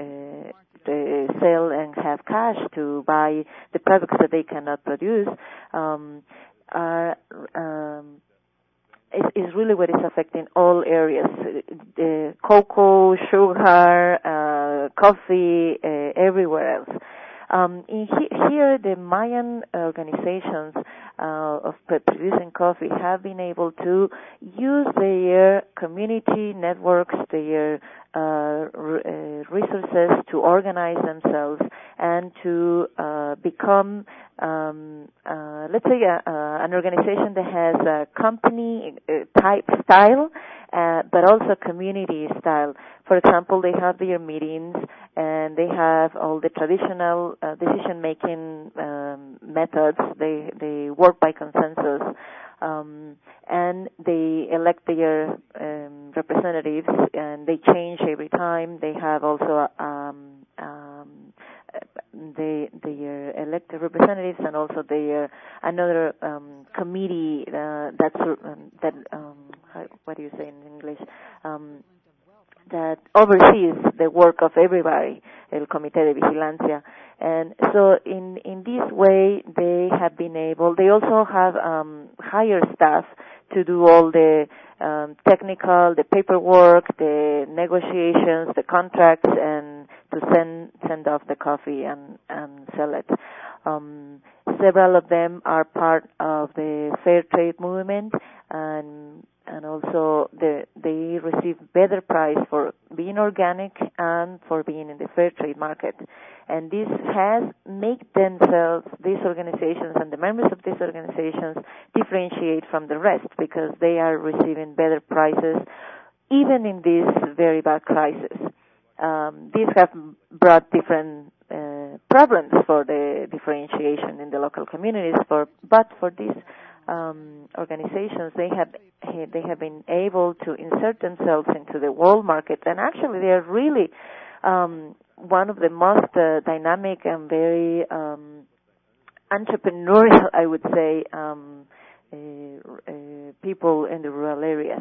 S17: uh, sell and have cash to buy the products that they cannot produce um, are um, is really what is affecting all areas, uh, cocoa, sugar, uh, coffee, uh, everywhere else. Um, in he- here, the Mayan organizations uh, of producing coffee have been able to use their community networks, their uh, r- uh, resources to organize themselves and to uh, become, um, uh, let's say, a, uh, an organization that has a company uh, type style, uh, but also community style. For example, they have their meetings and they have all the traditional uh, decision-making um, methods. They they work by consensus, um, and they elect their um, representatives, and they change every time. They have also um, um, they their elected representatives, and also their another um, committee uh, that's um, that um, how, what do you say in English? Um, that oversees the work of everybody, el Comité de Vigilancia. And so in, in this way, they have been able, they also have um, hired staff to do all the uh, um, technical, the paperwork, the negotiations, the contracts, and to send send off the coffee and, and sell it. Um, several of them are part of the fair trade movement, and and also the, they receive better price for being organic and for being in the fair trade market. And this has made themselves, these organizations and the members of these organizations, differentiate from the rest because they are receiving better prices even in this very bad crisis. Um, these have brought different uh, problems for the differentiation in the local communities, for, but for these um, organizations, they have they have been able to insert themselves into the world market, and actually they are really um, one of the most uh, dynamic and very um, entrepreneurial, I would say, um, uh, uh, people in the rural areas.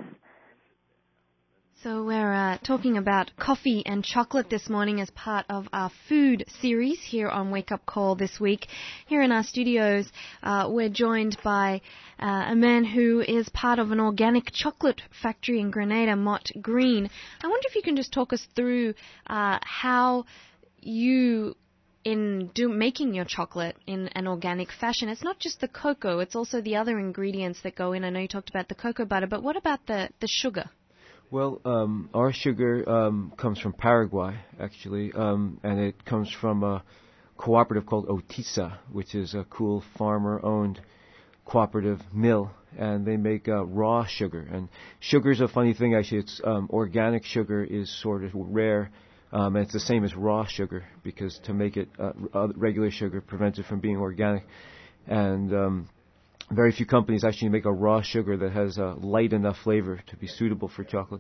S3: So we're uh, talking about coffee and chocolate this morning as part of our food series here on Wake Up Call this week. Here in our studios, uh, we're joined by uh, a man who is part of an organic chocolate factory in Grenada, Mott Green. I wonder if you can just talk us through uh, how you, in do, making your chocolate in an organic fashion, it's not just the cocoa, it's also the other ingredients that go in. I know you talked about the cocoa butter, but what about the, the sugar?
S18: Well, um, our sugar um, comes from Paraguay, actually, um, and it comes from a cooperative called Otisa, which is a cool farmer-owned cooperative mill, and they make uh, raw sugar. And sugar is a funny thing, actually. It's um, organic sugar is sort of rare, um, and it's the same as raw sugar, because to make it uh, regular sugar prevents it from being organic. And um, very few companies actually make a raw sugar that has a light enough flavor to be suitable for chocolate.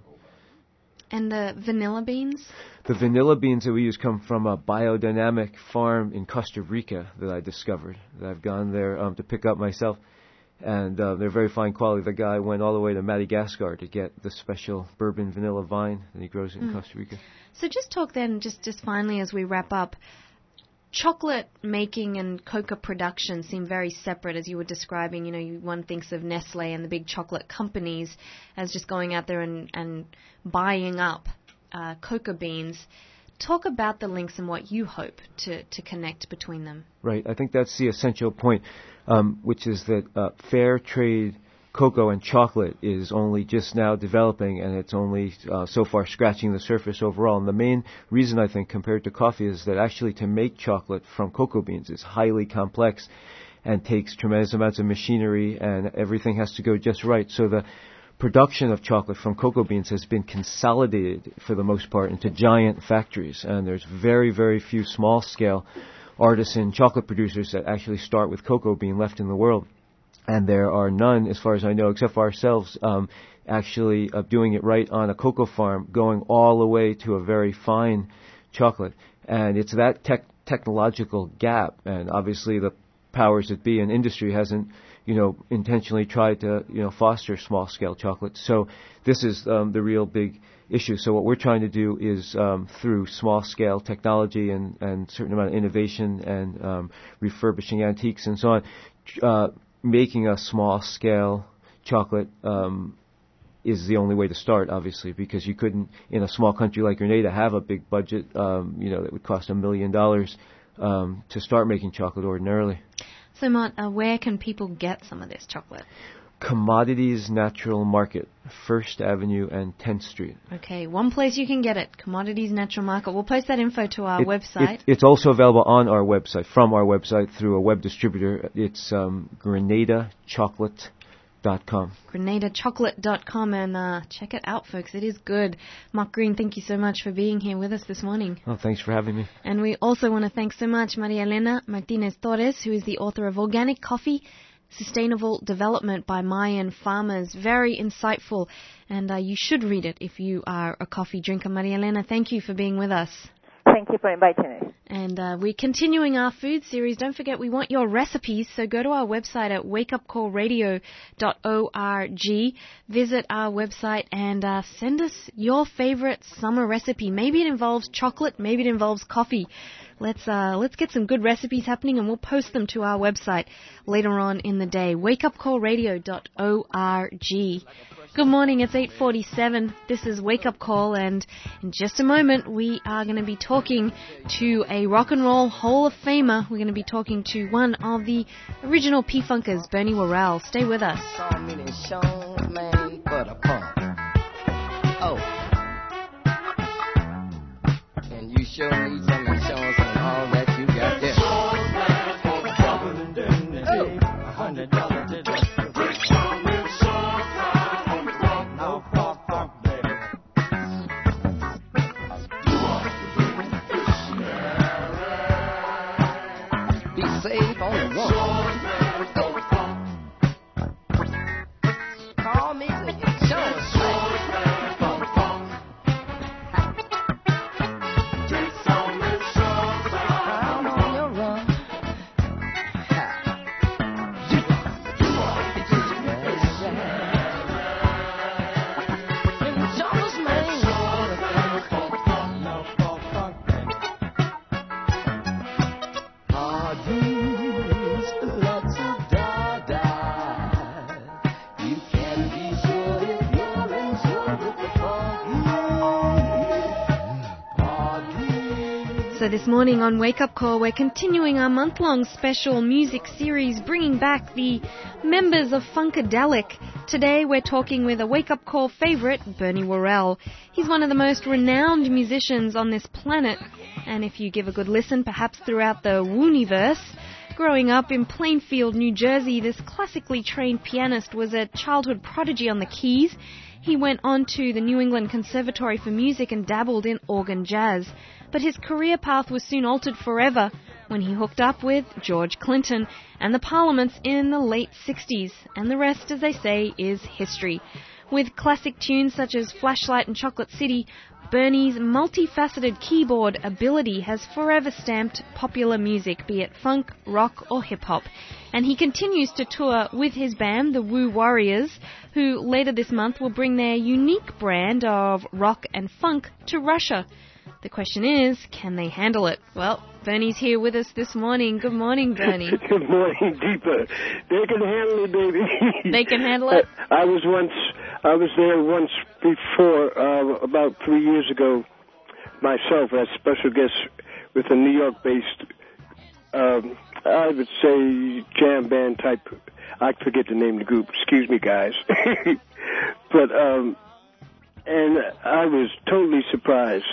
S3: And the vanilla beans?
S18: The vanilla beans that we use come from a biodynamic farm in Costa Rica that I discovered, that I've gone there um, to pick up myself. And uh, they're very fine quality. The guy went all the way to Madagascar to get the special bourbon vanilla vine that he grows in mm. Costa Rica.
S3: So just talk then, just, just finally as we wrap up, chocolate making and cocoa production seem very separate, as you were describing. You know, one thinks of Nestle and the big chocolate companies as just going out there and, and buying up uh, cocoa beans. Talk about the links and what you hope to, to connect between them.
S18: Right. I think that's the essential point, um, which is that uh, fair trade cocoa and chocolate is only just now developing, and it's only uh, so far scratching the surface overall. And the main reason, I think, compared to coffee, is that actually to make chocolate from cocoa beans is highly complex and takes tremendous amounts of machinery, and everything has to go just right. So the production of chocolate from cocoa beans has been consolidated, for the most part, into giant factories, and there's very, very few small-scale artisan chocolate producers that actually start with cocoa bean left in the world. And there are none, as far as I know, except for ourselves, um, actually uh, doing it right on a cocoa farm, going all the way to a very fine chocolate. And it's that tech technological gap, and obviously the powers that be in industry hasn't, you know, intentionally tried to, you know, foster small-scale chocolate. So this is um, the real big issue. So what we're trying to do is, um, through small-scale technology and, and certain amount of innovation and um, refurbishing antiques and so on, uh, making a small-scale chocolate um, is the only way to start, obviously, because you couldn't, in a small country like Grenada, have a big budget, um, you know, that would cost a million dollars um, to start making chocolate ordinarily.
S3: So, Mott, uh, where can people get some of this chocolate?
S18: Commodities Natural Market, First Avenue and tenth Street.
S3: Okay, one place you can get it, Commodities Natural Market. We'll post that info to our
S18: it,
S3: website.
S18: It, it's also available on our website, from our website, through a web distributor. It's um, Grenada Chocolate dot com. Grenada Chocolate
S3: dot com, and uh, check it out, folks. It is good. Mott Green, thank you so much for being here with us this morning.
S18: Oh, thanks for having me.
S3: And we also want to thank so much Maria Elena Martinez Torres, who is the author of Organic Coffee, Sustainable Development by Mayan Farmers. Very insightful, and uh, you should read it if you are a coffee drinker. Maria Elena, thank you for being with us.
S17: Thank you for inviting us.
S3: And uh, we're continuing our food series. Don't forget, we want your recipes, so go to our website at wake up call radio dot org. Visit our website and uh, send us your favorite summer recipe. Maybe it involves chocolate, maybe it involves coffee. Let's uh, let's get some good recipes happening, and we'll post them to our website later on in the day, wake up call radio dot org. Good morning, it's eight forty-seven. This is Wake Up Call, and in just a moment we are going to be talking to a rock and roll Hall of Famer. We're going to be talking to one of the original P-Funkers, Bernie Worrell. Stay with us.
S19: Oh. And you sure need some insurance on all that you got there. Oh, a hundred dollars today. Safe on the one. Call me the insurance man. I'm on your run. Insurance man.
S3: So this morning on Wake Up Call, we're continuing our month-long special music series, bringing back the members of Funkadelic. Today we're talking with a Wake Up Call favourite, Bernie Worrell. He's one of the most renowned musicians on this planet, and if you give a good listen, perhaps throughout the Wooniverse, growing up in Plainfield, New Jersey, this classically trained pianist was a childhood prodigy on the keys. He went on to the New England Conservatory for Music and dabbled in organ jazz. But his career path was soon altered forever when he hooked up with George Clinton and the Parliaments in the late sixties. And the rest, as they say, is history. With classic tunes such as Flashlight and Chocolate City, Bernie's multifaceted keyboard ability has forever stamped popular music, be it funk, rock or hip-hop. And he continues to tour with his band, the Woo Warriors, who later this month will bring their unique brand of rock and funk to Russia. The question is, can they handle it? Well, Bernie's here with us this morning. Good morning, Bernie.
S20: Good morning, Deepa. They can handle it, baby.
S3: They can handle it?
S20: I, I was once, I was there once before, uh, about three years ago, myself as special guest with a New York-based, um, I would say, jam band type. I forget the name of the group. Excuse me, guys. but, um, and I was totally surprised.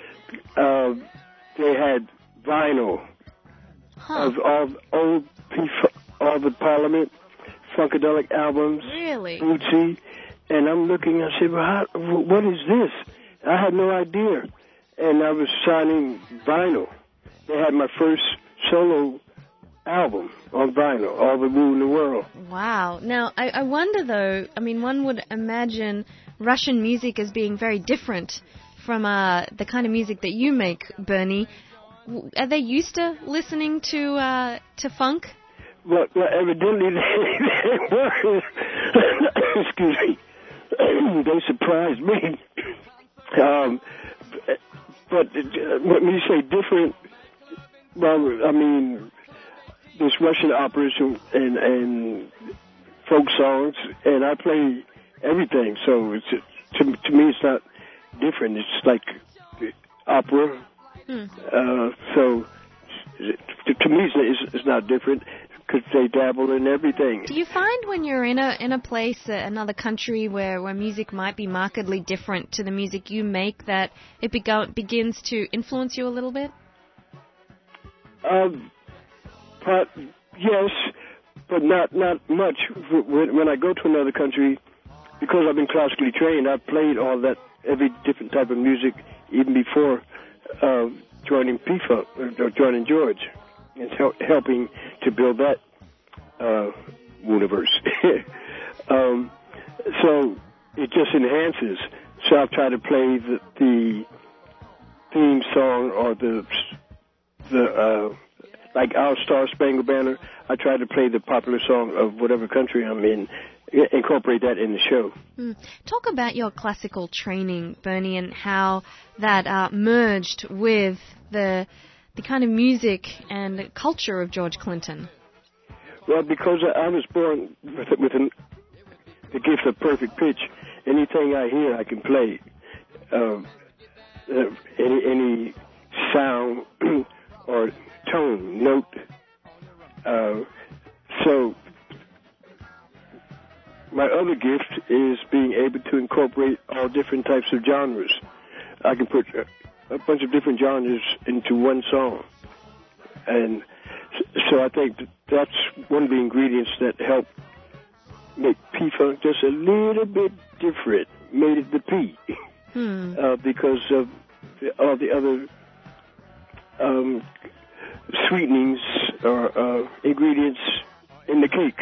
S20: Uh, they had vinyl huh. of all old all the Parliament Funkadelic albums.
S3: Really?
S20: Bootsy, and I'm looking. I said, "Well, how, what is this?" I had no idea, and I was signing vinyl. They had my first solo album on vinyl, All the Woo in the World.
S3: Wow. Now, I, I wonder though. I mean, one would imagine Russian music as being very different from uh, the kind of music that you make, Bernie. Are they used to listening to uh, to funk?
S20: Well, well evidently they, they were. Excuse me. They surprised me. Um, but uh, when you say different, well, I mean, there's Russian operas and, and folk songs, and I play everything. So it's, to, to me, it's not different. It's like opera. Hmm. Uh, so to, to me, it's, it's not different because they dabble in everything.
S3: Do you find when you're in a in a place, uh, another country where, where music might be markedly different to the music you make, that it bego- begins to influence you a little bit?
S20: Um, but yes, but not not much. When, when I go to another country, because I've been classically trained, I've played all that, every different type of music, even before uh, joining P-Funk, or joining George, and hel- helping to build that uh, universe. um, so it just enhances. So I've tried to play the, the theme song or the the uh, like Our Star Spangled Banner. I try to play the popular song of whatever country I'm in. Incorporate that in the show.
S3: Mm. Talk about your classical training, Bernie, and how that uh, merged with the the kind of music and culture of George Clinton.
S20: Well, because I was born with, with an, the gift of perfect pitch, anything I hear, I can play. Uh, uh, any any sound or tone, note. Uh, so my other gift is being able to incorporate all different types of genres. I can put a, a bunch of different genres into one song. And so I think that that's one of the ingredients that help make P-Funk just a little bit different, made it the P,
S3: hmm.
S20: uh, because of the, all the other um, sweetenings or uh, ingredients in the cake.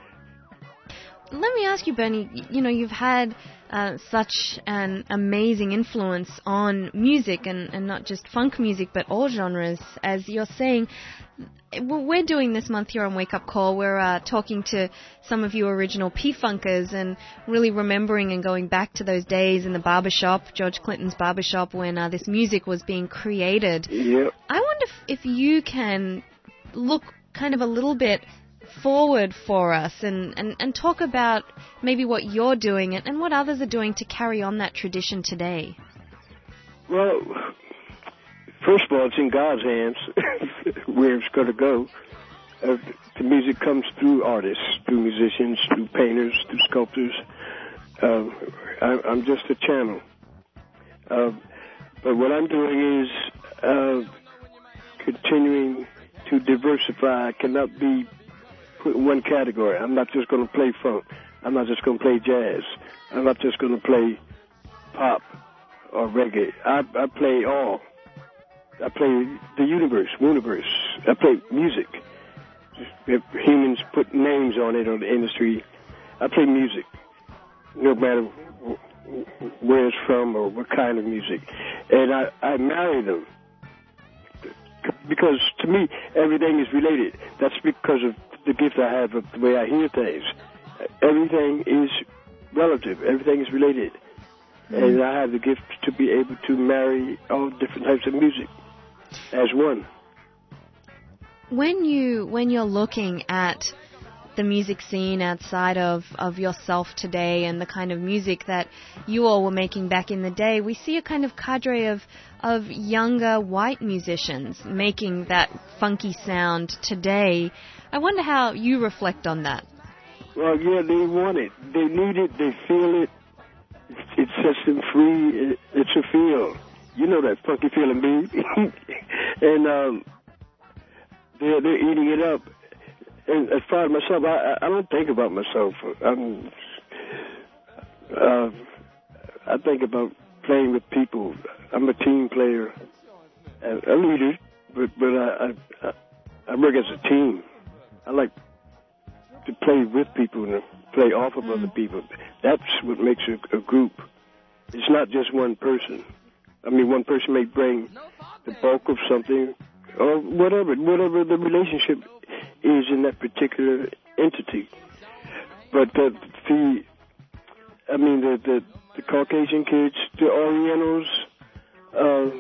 S3: Let me ask you, Bernie, you know, you've had uh, such an amazing influence on music, and, and not just funk music, but all genres, as you're saying. We're doing this month here on Wake Up Call. We're uh, talking to some of you original P-Funkers and really remembering and going back to those days in the barbershop, George Clinton's barbershop, when uh, this music was being created.
S20: Yep.
S3: I wonder if, if you can look kind of a little bit forward for us and, and, and talk about maybe what you're doing and, and what others are doing to carry on that tradition today.
S20: Well, first of all, it's in God's hands where it's going to go. Uh, the music comes through artists, through musicians, through painters, through sculptors. Uh, I, I'm just a channel. Uh, but what I'm doing is uh, continuing to diversify. I cannot be put in one category. I'm not just going to play funk. I'm not just going to play jazz. I'm not just going to play pop or reggae. I, I play all. I play the universe, universe. I play music. If humans put names on it on the industry, I play music, no matter where it's from or what kind of music. And I, I marry them because, to me, everything is related. That's because of the gift I have of the way I hear things. Everything is relative. Everything is related. Mm. And I have the gift to be able to marry all different types of music as one.
S3: When you when you're looking at the music scene outside of, of yourself today and the kind of music that you all were making back in the day, we see a kind of cadre of of younger white musicians making that funky sound today. I wonder how you reflect on that.
S20: Well, yeah, they want it. They need it. They feel it. It sets them free. It, it's a feel. You know that funky feeling, babe. and um, they're, they're eating it up. And as far as myself, I, I don't think about myself. I'm, uh, I think about playing with people. I'm a team player, a leader, but but I, I I work as a team. I like to play with people and play off of other people. That's what makes a, a group. It's not just one person. I mean, one person may bring the bulk of something, or whatever, whatever the relationship is in that particular entity. But the, the I mean, the, the, the Caucasian kids, the Orientals, uh,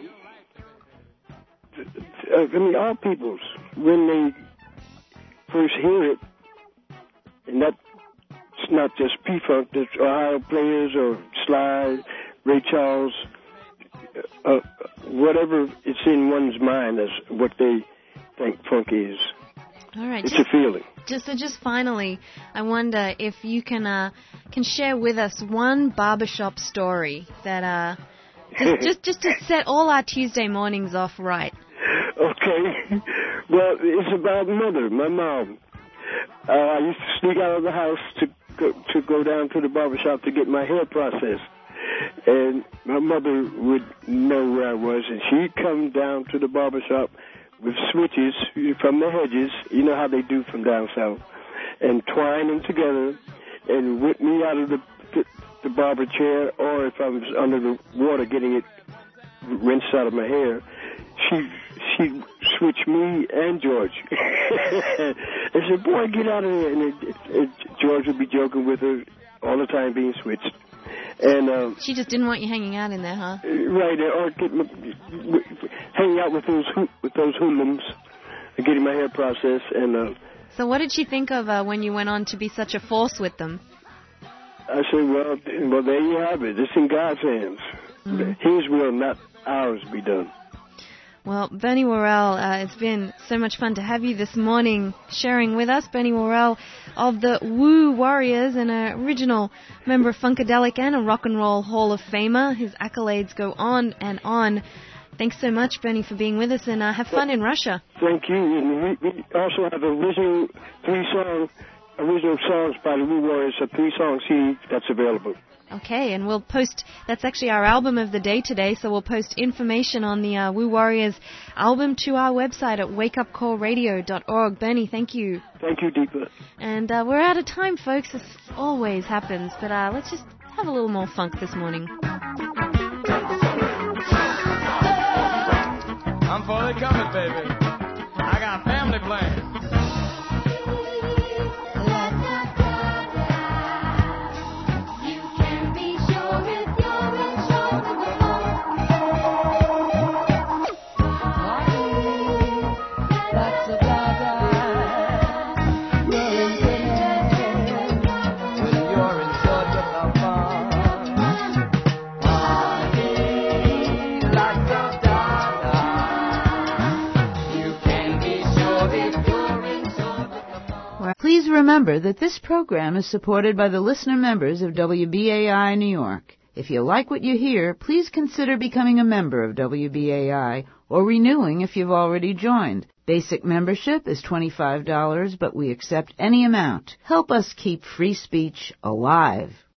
S20: I mean, all peoples, when they first hear it, and that's not just P-Funk, there's Ohio players or Sly, Ray Charles, uh, whatever it's in one's mind as what they think funk is.
S3: All right.
S20: It's
S3: just,
S20: a feeling.
S3: Just so, just finally, I wonder if you can uh, can share with us one barbershop story that uh, just, just just to set all our Tuesday mornings off right.
S20: Okay. Well, it's about mother, my mom. Uh, I used to sneak out of the house to go, to go down to the barbershop to get my hair processed. And my mother would know where I was, and she'd come down to the barbershop with switches from the hedges, you know how they do from down south, and twine them together and whip me out of the, the, the barber chair, or if I was under the water getting it rinsed out of my hair, she she'd switch me and George. And said, boy, get out of here. And it, it, it, George would be joking with her all the time being switched. And um,
S3: she just didn't want you hanging out in there, huh?
S20: Right, or get my, hanging out with those with those hoodlums, and getting my hair processed. And uh,
S3: so, what did she think of uh, when you went on to be such a force with them?
S20: I said, well, well, there you have it. It's in God's hands. Mm. His will, not ours, be done.
S3: Well, Bernie Worrell, uh, it's been so much fun to have you this morning sharing with us. Bernie Worrell of the Woo Warriors, an original member of Funkadelic and a Rock and Roll Hall of Famer. His accolades go on and on. Thanks so much, Bernie, for being with us, and uh, have fun in Russia.
S20: Thank you. And we, we also have original three-song, original songs by the Woo Warriors, a three-song C D that's available.
S3: Okay, and we'll post, that's actually our album of the day today, so we'll post information on the uh, Woo Warriors album to our website at wake up call radio dot org. Bernie, thank you.
S20: Thank you, Deepa.
S3: And uh, we're out of time, folks. This always happens, but uh, let's just have a little more funk this morning.
S21: I'm fully covered, baby. I got family plans.
S1: Please remember that this program is supported by the listener members of W B A I New York. If you like what you hear, please consider becoming a member of W B A I or renewing if you've already joined. Basic membership is twenty-five dollars, but we accept any amount. Help us keep free speech alive.